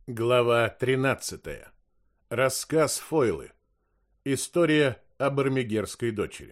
Глава 13. Рассказ Фойлы. История об армигерской дочери.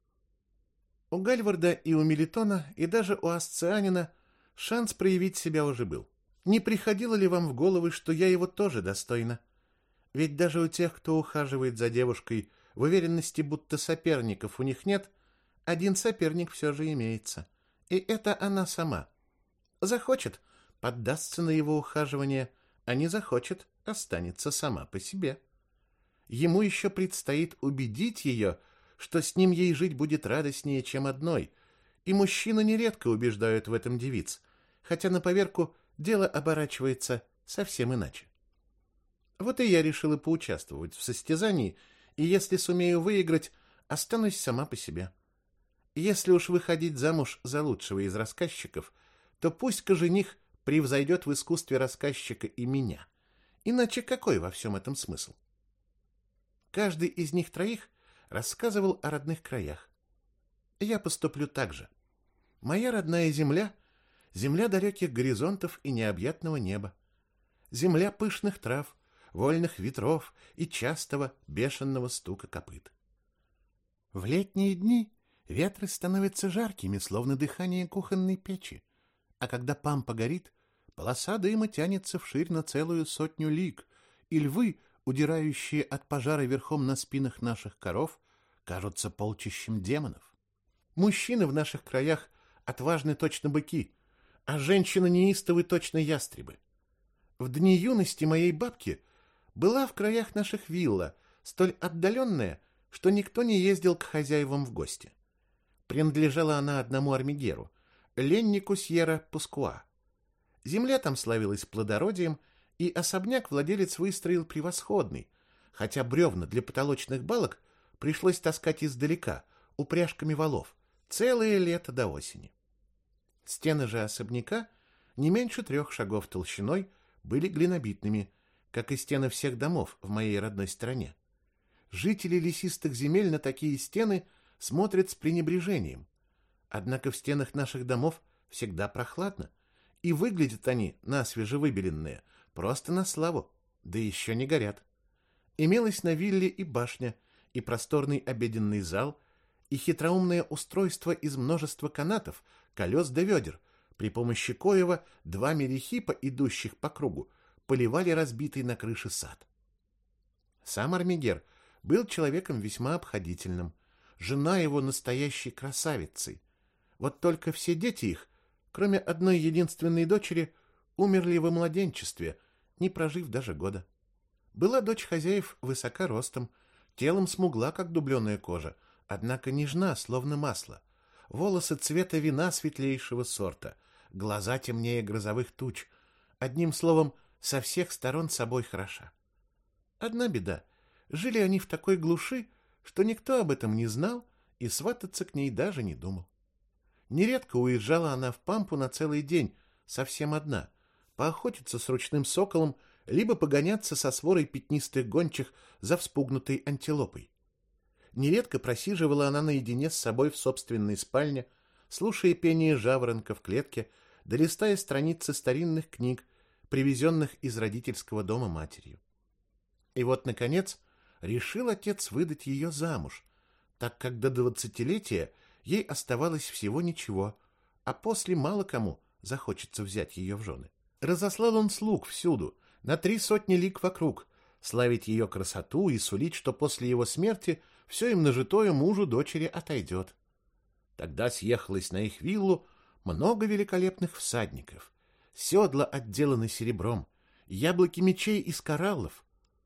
У Гальварда и у Мелитона, и даже у Асцианина шанс проявить себя уже был. Не приходило ли вам в голову, что я его тоже достойна? Ведь даже у тех, кто ухаживает за девушкой в уверенности, будто соперников у них нет, один соперник все же имеется. И это она сама. Захочет, поддастся на его ухаживание, а не захочет, останется сама по себе. Ему еще предстоит убедить ее, что с ним ей жить будет радостнее, чем одной, и мужчины нередко убеждают в этом девиц, хотя на поверку дело оборачивается совсем иначе. Вот и я решила поучаствовать в состязании, и если сумею выиграть, останусь сама по себе. Если уж выходить замуж за лучшего из рассказчиков, то пусть-ка жених превзойдет в искусстве рассказчика и меня. Иначе какой во всем этом смысл? Каждый из них троих рассказывал о родных краях. Я поступлю так же. Моя родная земля — земля далеких горизонтов и необъятного неба. Земля пышных трав, вольных ветров и частого бешеного стука копыт. В летние дни ветры становятся жаркими, словно дыхание кухонной печи, а когда пампа горит, полоса дыма тянется вширь на целую 100 лиг, и львы, удирающие от пожара верхом на спинах наших коров, кажутся полчищем демонов. Мужчины в наших краях отважны точно быки, а женщины неистовы точно ястребы. В дни юности моей бабки была в краях наших вилла, столь отдаленная, что никто не ездил к хозяевам в гости. Принадлежала она одному армигеру, леннику Сьерра-Пускуа. Земля там славилась плодородием, и особняк владелец выстроил превосходный, хотя бревна для потолочных балок пришлось таскать издалека, упряжками валов, целое лето до осени. Стены же особняка, не меньше 3 шагов толщиной, были глинобитными, как и стены всех домов в моей родной стране. Жители лесистых земель на такие стены смотрят с пренебрежением. Однако в стенах наших домов всегда прохладно, и выглядят они, насвеже выбеленные, просто на славу, да еще не горят. Имелось на вилле и башня, и просторный обеденный зал, и хитроумное устройство из множества канатов, колес да ведер, при помощи коего 2 мерехипа, идущих по кругу, поливали разбитый на крыше сад. Сам армигер был человеком весьма обходительным, жена его настоящей красавицей. Вот только все дети их, кроме одной единственной дочери, умерли во младенчестве, не прожив даже года. Была дочь хозяев высока ростом, телом смугла, как дубленая кожа, однако нежна, словно масло. Волосы цвета вина светлейшего сорта, глаза темнее грозовых туч. Одним словом, со всех сторон собой хороша. Одна беда. Жили они в такой глуши, что никто об этом не знал и свататься к ней даже не думал. Нередко уезжала она в пампу на целый день, совсем одна, поохотиться с ручным соколом, либо погоняться со сворой пятнистых гончих за вспугнутой антилопой. Нередко просиживала она наедине с собой в собственной спальне, слушая пение жаворонка в клетке, да листая страницы старинных книг, привезенных из родительского дома матерью. И вот, наконец, решил отец выдать ее замуж, так как до 20-летия ей оставалось всего ничего, а после мало кому захочется взять ее в жены. Разослал он слуг всюду, на 300 лиг вокруг, славить ее красоту и сулить, что после его смерти все им нажитое мужу дочери отойдет. Тогда съехалось на их виллу много великолепных всадников, седла отделаны серебром, яблоки мечей из кораллов.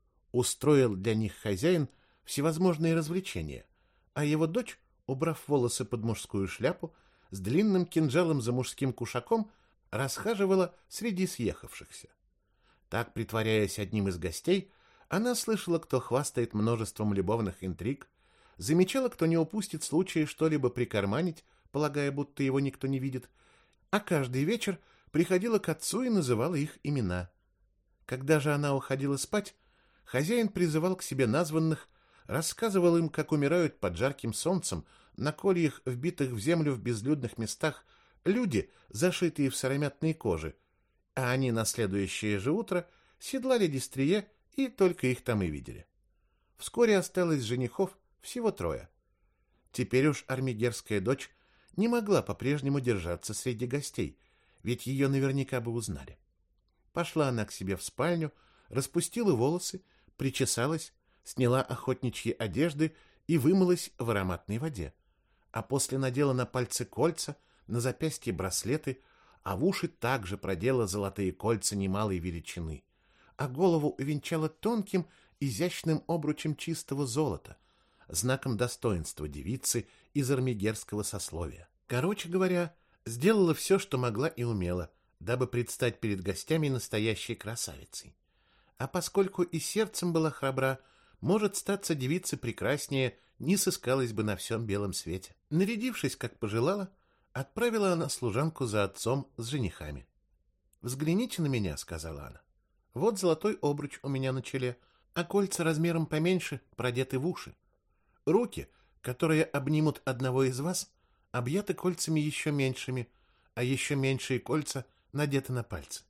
Устроил для них хозяин всевозможные развлечения, а его дочь, убрав волосы под мужскую шляпу, с длинным кинжалом за мужским кушаком, расхаживала среди съехавшихся. Так, притворяясь одним из гостей, она слышала, кто хвастает множеством любовных интриг, замечала, кто не упустит случая что-либо прикарманить, полагая, будто его никто не видит, а каждый вечер приходила к отцу и называла их имена. Когда же она уходила спать, хозяин призывал к себе названных, рассказывал им, как умирают под жарким солнцем на кольях, вбитых в землю в безлюдных местах, люди, зашитые в сыромятные кожи, а они на следующее же утро седлали Дистрие и только их там и видели. Вскоре осталось женихов всего 3. Теперь уж армигерская дочь не могла по-прежнему держаться среди гостей, ведь ее наверняка бы узнали. Пошла она к себе в спальню, распустила волосы, причесалась, сняла охотничьи одежды и вымылась в ароматной воде, а после надела на пальцы кольца, на запястье браслеты, а в уши также продела золотые кольца немалой величины, а голову увенчала тонким, изящным обручем чистого золота, знаком достоинства девицы из армигерского сословия. Короче говоря, сделала все, что могла и умела, дабы предстать перед гостями настоящей красавицей. А поскольку и сердцем была храбра, может, статься девица прекраснее не сыскалась бы на всем белом свете. Нарядившись, как пожелала, отправила она служанку за отцом с женихами. «Взгляните на меня», — сказала она. «Вот золотой обруч у меня на челе, а кольца размером поменьше продеты в уши. Руки, которые обнимут одного из вас, объяты кольцами еще меньшими, а еще меньшие кольца надеты на пальцы.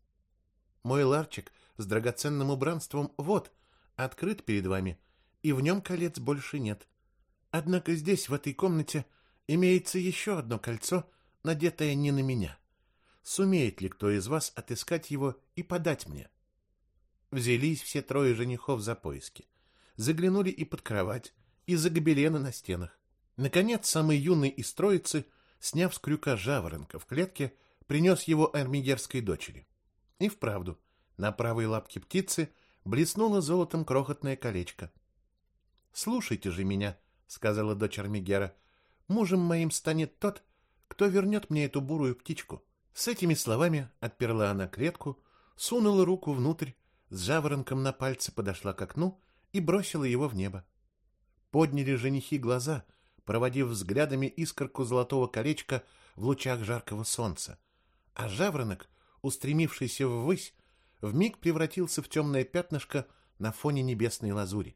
Мой ларчик с драгоценным убранством вот, открыт перед вами, и в нем колец больше нет. Однако здесь, в этой комнате, имеется еще одно кольцо, надетое не на меня. Сумеет ли кто из вас отыскать его и подать мне?» Взялись все 3 женихов за поиски. Заглянули и под кровать, и за гобелены на стенах. Наконец, самый юный из троицы, сняв с крюка жаворонка в клетке, принес его армигерской дочери. И вправду, на правой лапке птицы блеснуло золотом крохотное колечко. «Слушайте же меня», — сказала дочь Армигера, — «мужем моим станет тот, кто вернет мне эту бурую птичку». С этими словами отперла она клетку, сунула руку внутрь, с жаворонком на пальце подошла к окну и бросила его в небо. Подняли женихи глаза, проводив взглядами искорку золотого колечка в лучах жаркого солнца, а жаворонок, устремившийся ввысь, вмиг превратился в темное пятнышко на фоне небесной лазури.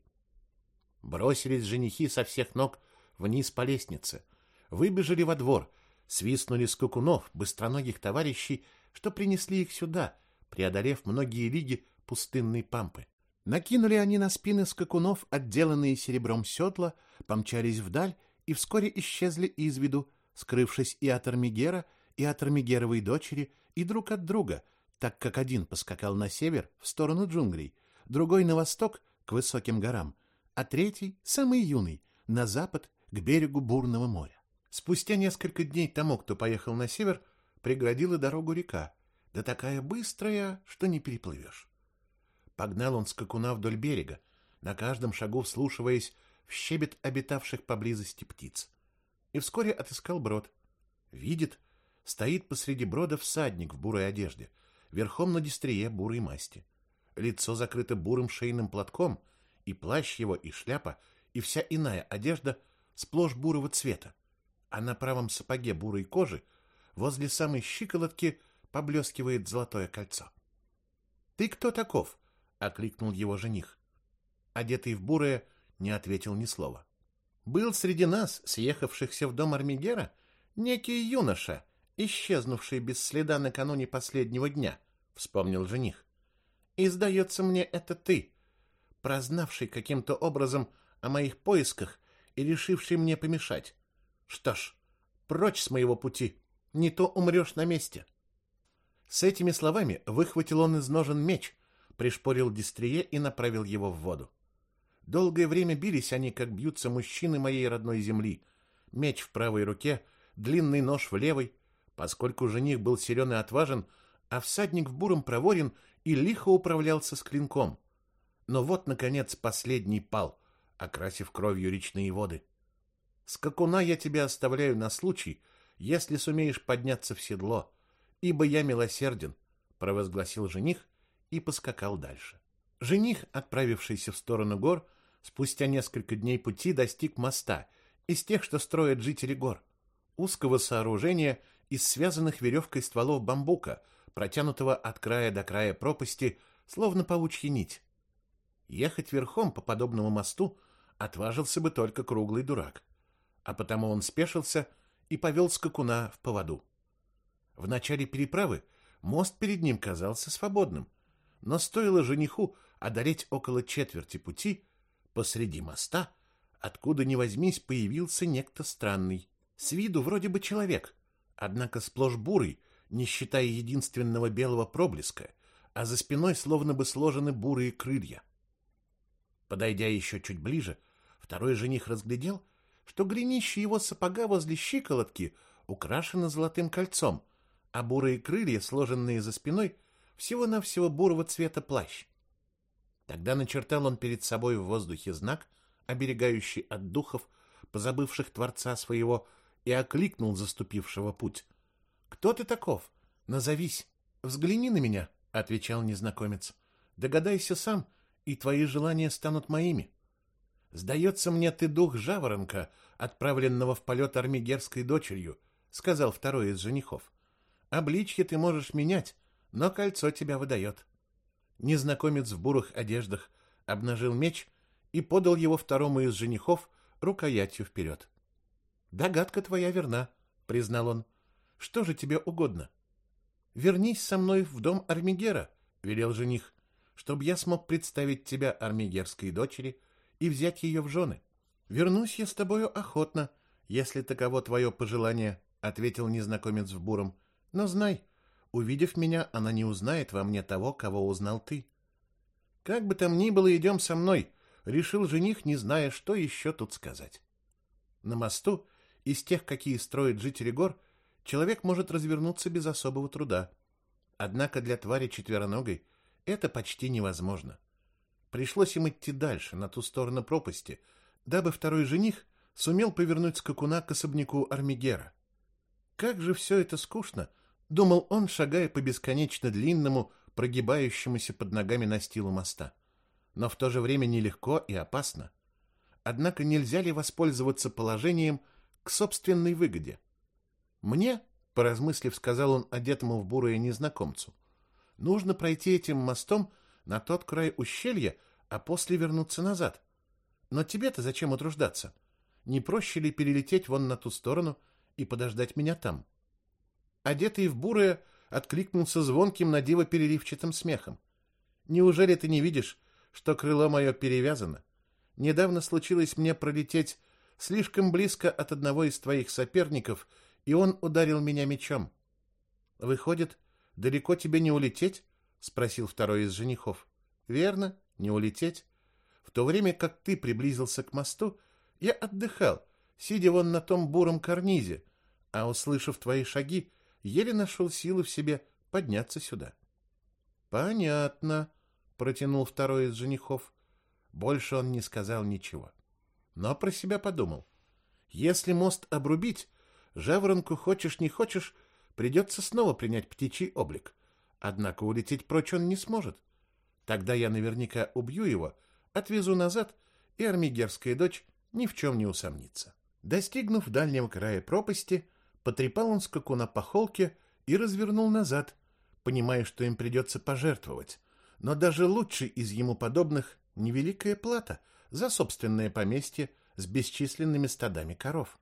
Бросились женихи со всех ног вниз по лестнице, выбежали во двор, свистнули скакунов, быстроногих товарищей, что принесли их сюда, преодолев многие лиги пустынной пампы. Накинули они на спины скакунов отделанные серебром седла, помчались вдаль и вскоре исчезли из виду, скрывшись и от Армигера, и от Армигеровой дочери, и друг от друга, так как один поскакал на север, в сторону джунглей, другой на восток, к высоким горам, а третий, самый юный, на запад, к берегу бурного моря. Спустя несколько дней тому, кто поехал на север, преградила дорогу река, да такая быстрая, что не переплывешь. Погнал он скакуна вдоль берега, на каждом шагу вслушиваясь в щебет обитавших поблизости птиц. И вскоре отыскал брод. Видит, стоит посреди брода всадник в бурой одежде, верхом на дистрие бурой масти. Лицо закрыто бурым шейным платком, и плащ его, и шляпа, и вся иная одежда сплошь бурого цвета, а на правом сапоге бурой кожи возле самой щиколотки поблескивает золотое кольцо. «Ты кто таков?» — окликнул его жених. Одетый в бурое, не ответил ни слова. «Был среди нас, съехавшихся в дом Армигера, некий юноша, исчезнувший без следа накануне последнего дня», — вспомнил жених. «И, сдается мне, это ты, прознавший каким-то образом о моих поисках и решивший мне помешать. Что ж, прочь с моего пути, не то умрешь на месте». С этими словами выхватил он из ножен меч, пришпорил дистрие и направил его в воду. Долгое время бились они, как бьются мужчины моей родной земли. Меч в правой руке, длинный нож в левой, поскольку жених был силен и отважен, а всадник в буром проворен и лихо управлялся с клинком. Но вот, наконец, последний пал, окрасив кровью речные воды. «Скакуна я тебя оставляю на случай, если сумеешь подняться в седло, ибо я милосерден», — провозгласил жених и поскакал дальше. Жених, отправившийся в сторону гор, спустя несколько дней пути достиг моста, из тех, что строят жители гор, узкого сооружения из связанных веревкой стволов бамбука, протянутого от края до края пропасти, словно паучья нить. Ехать верхом по подобному мосту отважился бы только круглый дурак, а потому он спешился и повел скакуна в поводу. В начале переправы мост перед ним казался свободным, Но стоило жениху одолеть около четверти пути, посреди моста, откуда ни возьмись, появился некто странный. С виду вроде бы человек, однако сплошь бурый, не считая единственного белого проблеска, а за спиной словно бы сложены бурые крылья. Подойдя еще чуть ближе, второй жених разглядел, что голенище его сапога возле щиколотки украшено золотым кольцом, а бурые крылья, сложенные за спиной, всего-навсего бурого цвета плащ. Тогда начертал он перед собой в воздухе знак, оберегающий от духов, позабывших Творца своего, и окликнул заступившего путь. «Кто ты таков? Назовись!» «Взгляни на меня», — отвечал незнакомец. «Догадайся сам, и твои желания станут моими. Сдается мне, ты дух жаворонка, отправленного в полет армигерской дочерью», — сказал второй из женихов. «Обличье ты можешь менять, но кольцо тебя выдает». Незнакомец в бурых одеждах обнажил меч и подал его второму из женихов рукоятью вперед. «Догадка твоя верна», — признал он. «Что же тебе угодно?» «Вернись со мной в дом Армигера», — велел жених, «чтобы я смог представить тебя армигерской дочери и взять ее в жены». «Вернусь я с тобою охотно, если таково твое пожелание», — ответил незнакомец в буром. «Но знай, увидев меня, она не узнает во мне того, кого узнал ты». «Как бы там ни было, идем со мной», — решил жених, не зная, что еще тут сказать. На мосту, из тех, какие строят жители гор, человек может развернуться без особого труда. Однако для твари четвероногой это почти невозможно. Пришлось им идти дальше, на ту сторону пропасти, дабы второй жених сумел повернуть скакуна к особняку Армигера. Как же все это скучно, думал он, шагая по бесконечно длинному, прогибающемуся под ногами настилу моста. Но в то же время нелегко и опасно. Однако нельзя ли воспользоваться положением к собственной выгоде? «Мне, — поразмыслив, сказал он одетому в бурое незнакомцу, — нужно пройти этим мостом на тот край ущелья, а после вернуться назад. Но тебе-то зачем утруждаться? Не проще ли перелететь вон на ту сторону и подождать меня там?» Одетый в бурое откликнулся звонким на диво переливчатым смехом. «Неужели ты не видишь, что крыло мое перевязано? Недавно случилось мне пролететь слишком близко от одного из твоих соперников, и он ударил меня мечом». «Выходит, далеко тебе не улететь?» — спросил второй из женихов. «Верно, не улететь. В то время, как ты приблизился к мосту, я отдыхал, сидя вон на том буром карнизе, а, услышав твои шаги, еле нашел силы в себе подняться сюда». «Понятно», — протянул второй из женихов. Больше он не сказал ничего. Но про себя подумал. Если мост обрубить, жаворонку, хочешь не хочешь, придется снова принять птичий облик. Однако улететь прочь он не сможет. Тогда я наверняка убью его, отвезу назад, и армигерская дочь ни в чем не усомнится. Достигнув дальнего края пропасти, потрепал он скакуна по холке и развернул назад, понимая, что им придется пожертвовать. Но даже лучший из ему подобных невеликая плата за собственное поместье с бесчисленными стадами коров.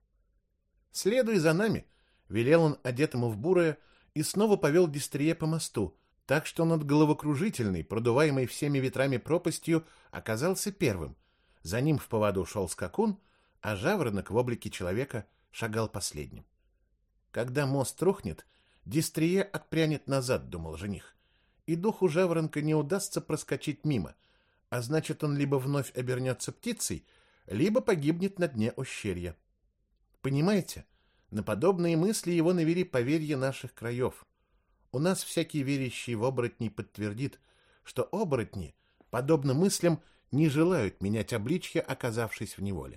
«Следуй за нами», — велел он одетому в бурое и снова повел Дистрие по мосту, так что над головокружительной, продуваемой всеми ветрами пропастью, оказался первым. За ним в поводу шел скакун, а жаворонок в облике человека шагал последним. «Когда мост рухнет, Дистрие отпрянет назад», — думал жених, «и духу жаворонка не удастся проскочить мимо, а значит, он либо вновь обернется птицей, либо погибнет на дне ущелья». Понимаете, на подобные мысли его навели поверья наших краев. У нас всякий верящий в оборотней подтвердит, что оборотни, подобно мыслям, не желают менять обличье, оказавшись в неволе.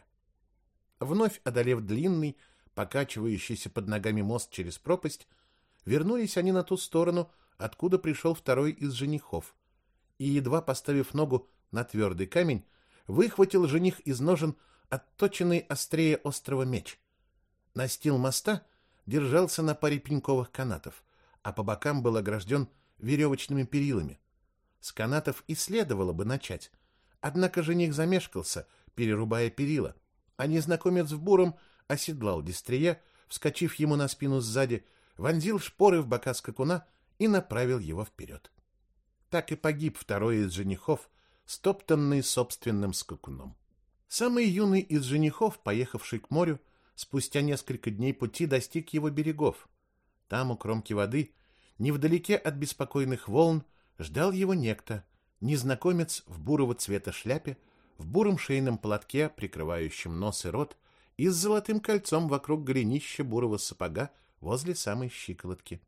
Вновь одолев длинный, покачивающийся под ногами мост через пропасть, вернулись они на ту сторону, откуда пришел второй из женихов, и, едва поставив ногу на твердый камень, выхватил жених из ножен отточенный острее острого меч. Настил моста держался на паре пеньковых канатов, а по бокам был огражден веревочными перилами. С канатов и следовало бы начать, однако жених замешкался, перерубая перила, а незнакомец в буром оседлал Дистрие, вскочив ему на спину сзади, вонзил шпоры в бока скакуна и направил его вперед. Так и погиб второй из женихов, стоптанный собственным скакуном. Самый юный из женихов, поехавший к морю, спустя несколько дней пути достиг его берегов. Там, у кромки воды, невдалеке от беспокойных волн, ждал его некто, незнакомец в бурого цвета шляпе, в буром шейном платке, прикрывающем нос и рот, и с золотым кольцом вокруг голенища бурого сапога возле самой щиколотки.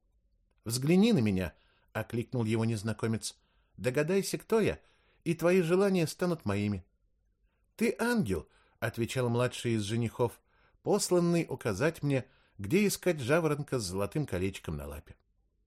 «Взгляни на меня!» — окликнул его незнакомец. «Догадайся, кто я, и твои желания станут моими». «Ты ангел!» — отвечал младший из женихов, посланный указать мне, где искать жаворонка с золотым колечком на лапе.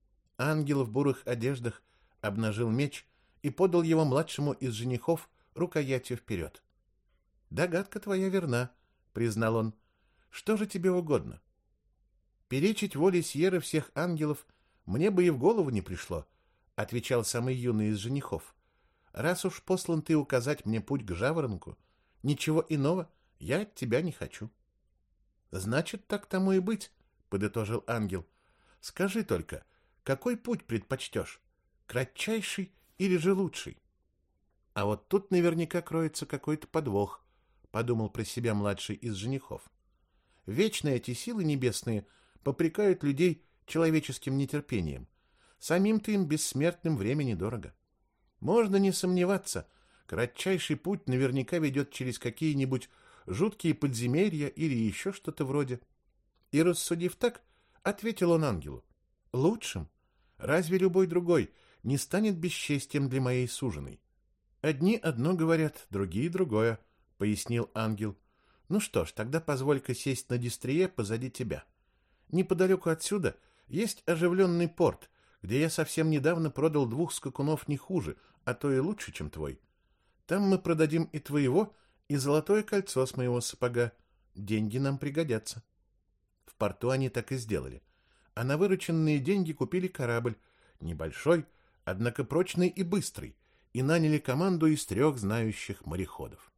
Ангел в бурых одеждах обнажил меч и подал его младшему из женихов рукоятью вперед. «Догадка твоя верна», — признал он. «Что же тебе угодно?» «Перечить воле Сьерры всех ангелов мне бы и в голову не пришло», — отвечал самый юный из женихов. «Раз уж послан ты указать мне путь к жаворонку, ничего иного я от тебя не хочу». «Значит, так тому и быть», — подытожил ангел. «Скажи только, какой путь предпочтешь? Кратчайший или же лучший?» «А вот тут наверняка кроется какой-то подвох», — подумал про себя младший из женихов. «Вечно эти силы небесные попрекают людей человеческим нетерпением. Самим-то им бессмертным времени дорого. Можно не сомневаться, кратчайший путь наверняка ведет через какие-нибудь жуткие подземелья или еще что-то вроде». И, рассудив так, ответил он ангелу: «Лучшим? Разве любой другой не станет бесчестием для моей суженой?» «Одни одно говорят, другие другое», — пояснил ангел. «Ну что ж, тогда позволь-ка сесть на дистрие позади тебя. Неподалеку отсюда есть оживленный порт, где я совсем недавно продал 2 скакунов не хуже, а то и лучше, чем твой. Там мы продадим и твоего, и золотое кольцо с моего сапога. Деньги нам пригодятся». В порту они так и сделали. А на вырученные деньги купили корабль, небольшой, однако прочный и быстрый, и наняли команду из 3 знающих мореходов.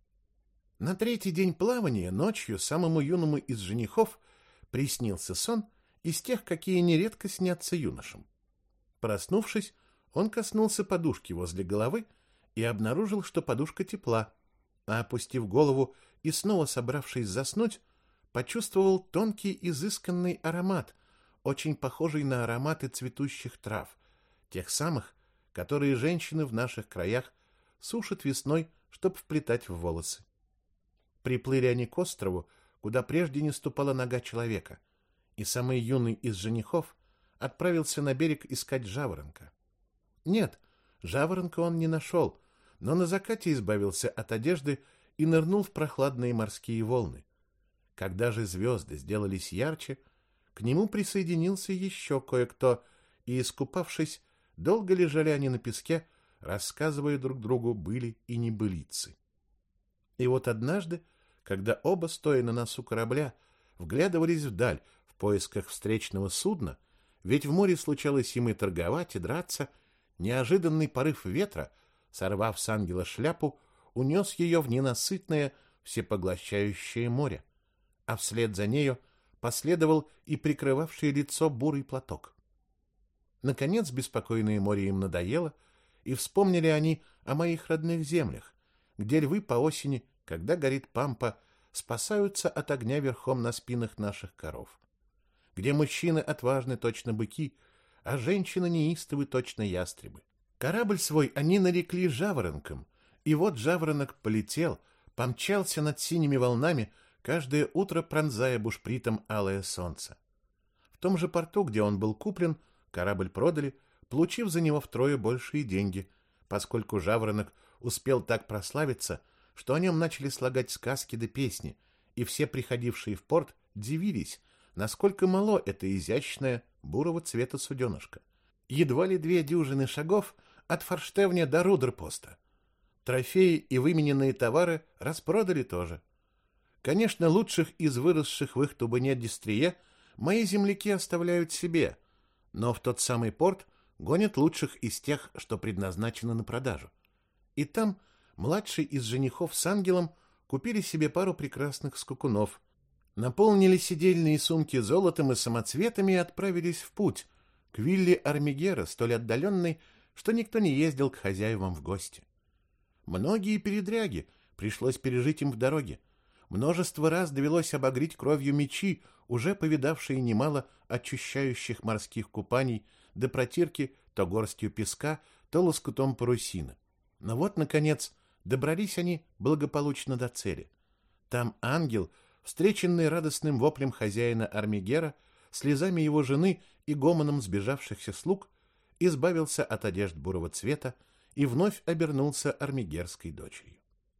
На 3-й день плавания ночью самому юному из женихов приснился сон из тех, какие нередко снятся юношам. Проснувшись, он коснулся подушки возле головы и обнаружил, что подушка тепла, а, опустив голову и снова собравшись заснуть, почувствовал тонкий изысканный аромат, очень похожий на ароматы цветущих трав, тех самых, которые женщины в наших краях сушат весной, чтоб вплетать в волосы. Приплыли они к острову, куда прежде не ступала нога человека, и самый юный из женихов отправился на берег искать жаворонка. Нет, жаворонка он не нашел, но на закате избавился от одежды и нырнул в прохладные морские волны. Когда же звезды сделались ярче, к нему присоединился еще кое-кто, и, искупавшись, долго лежали они на песке, рассказывая друг другу были и небылицы. И вот однажды, когда оба, стоя на носу корабля, вглядывались вдаль в поисках встречного судна, ведь в море случалось им и торговать, и драться, неожиданный порыв ветра, сорвав с ангела шляпу, унес ее в ненасытное, всепоглощающее море, а вслед за нею последовал и прикрывавший лицо бурый платок. Наконец беспокойное море им надоело, и вспомнили они о моих родных землях, где львы по осени, когда горит пампа, спасаются от огня верхом на спинах наших коров, где мужчины отважны точно быки, а женщины неистовы точно ястребы. Корабль свой они нарекли жаворонком, и вот жаворонок полетел, помчался над синими волнами, каждое утро пронзая бушпритом алое солнце. В том же порту, где он был куплен, корабль продали, получив за него втрое большие деньги, поскольку жаворонок успел так прославиться, что о нем начали слагать сказки да песни, и все приходившие в порт дивились, насколько мало это изящное бурого цвета суденышко. Едва ли 2 дюжины шагов от форштевня до рудерпоста. Трофеи и вымененные товары распродали тоже. Конечно, лучших из выросших в их тубыне дистрие мои земляки оставляют себе, но в тот самый порт гонят лучших из тех, что предназначены на продажу. И там младший из женихов с ангелом купили себе пару прекрасных скакунов, наполнили седельные сумки золотом и самоцветами и отправились в путь к вилле Армигера, столь отдаленной, что никто не ездил к хозяевам в гости. Многие передряги пришлось пережить им в дороге. Множество раз довелось обогреть кровью мечи, уже повидавшие немало очищающих морских купаний, до протирки то горстью песка, то лоскутом парусины. Но вот, наконец, добрались они благополучно до цели. Там ангел, встреченный радостным воплем хозяина Армигера, слезами его жены и гомоном сбежавшихся слуг, избавился от одежд бурого цвета и вновь обернулся армигерской дочерью.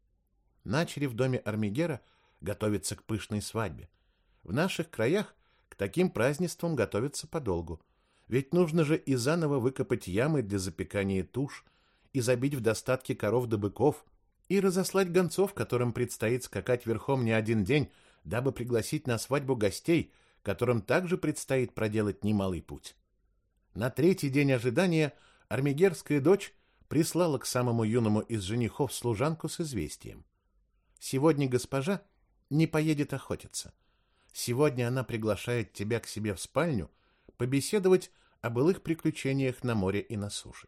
Начали в доме Армигера готовиться к пышной свадьбе. В наших краях к таким празднествам готовятся подолгу, ведь нужно же и заново выкопать ямы для запекания туш, и забить в достатке коров да быков, и разослать гонцов, которым предстоит скакать верхом не один день, дабы пригласить на свадьбу гостей, которым также предстоит проделать немалый путь. На третий день ожидания армигерская дочь прислала к самому юному из женихов служанку с известием: «Сегодня госпожа не поедет охотиться. Сегодня она приглашает тебя к себе в спальню побеседовать о былых приключениях на море и на суше».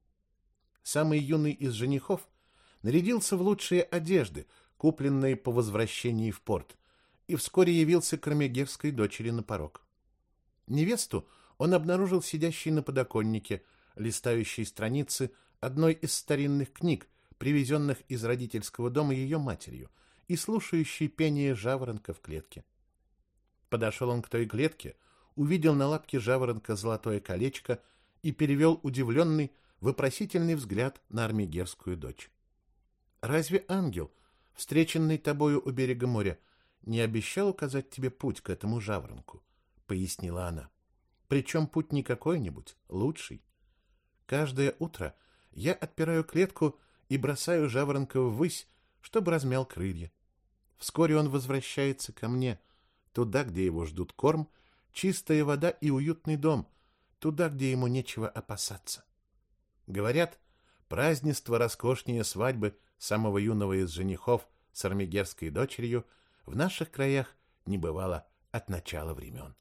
Самый юный из женихов нарядился в лучшие одежды, купленные по возвращении в порт, и вскоре явился к армигерской дочери на порог. Невесту он обнаружил сидящей на подоконнике, листающей страницы одной из старинных книг, привезенных из родительского дома ее матерью, и слушающей пение жаворонка в клетке. Подошел он к той клетке, увидел на лапке жаворонка золотое колечко и перевел удивленный, вопросительный взгляд на армигерскую дочь. «Разве ангел, встреченный тобою у берега моря, не обещал указать тебе путь к этому жаворонку?» — пояснила она. «Причем путь не какой-нибудь, лучший. Каждое утро я отпираю клетку и бросаю жаворонка ввысь, чтобы размял крылья. Вскоре он возвращается ко мне, туда, где его ждут корм, чистая вода и уютный дом, туда, где ему нечего опасаться. Говорят, празднество роскошнее свадьбы самого юного из женихов с армигерской дочерью в наших краях не бывало от начала времен.